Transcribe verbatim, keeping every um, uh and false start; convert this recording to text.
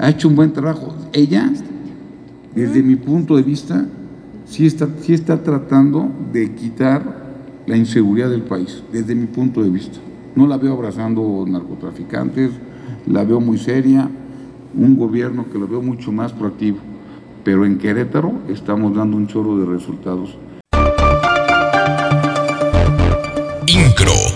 ha hecho un buen trabajo. Ella, desde mi punto de vista, sí está, sí está tratando de quitar la inseguridad del país, desde mi punto de vista. No la veo abrazando narcotraficantes, la veo muy seria, un gobierno que lo veo mucho más proactivo, pero en Querétaro estamos dando un chorro de resultados. Incro.